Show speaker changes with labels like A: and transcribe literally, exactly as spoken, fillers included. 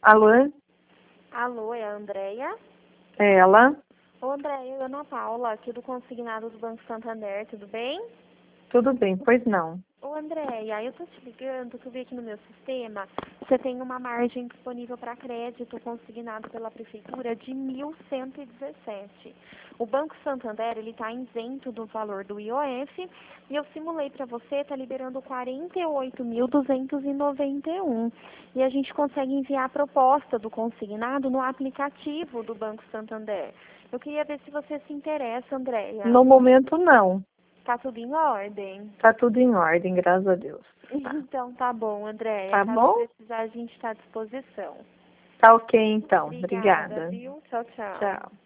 A: Alô?
B: Alô, é a Andréia?
A: É ela?
B: Ô, Andréia, eu Ana Paula, aqui do Consignado do Banco Santander, tudo bem?
A: Tudo bem, pois não.
B: Ô, Andréia, eu tô te ligando que eu vi aqui no meu sistema, você tem uma margem disponível para crédito consignado pela Prefeitura de mil cento e dezessete. O Banco Santander, ele está isento do valor do I O F e eu simulei para você, está liberando quarenta e oito mil duzentos e noventa e um. E a gente consegue enviar a proposta do consignado no aplicativo do Banco Santander. Eu queria ver se você se interessa, Andréia.
A: No momento, não.
B: Tá tudo em ordem?
A: Tá tudo em ordem, graças a Deus. Tá,
B: Então tá bom, Andréia.
A: tá
B: Caso
A: bom?
B: precisar, a gente está à disposição.
A: Tá ok, então.
B: Obrigada,
A: Obrigada.
B: viu? Tchau, tchau.
A: Tchau.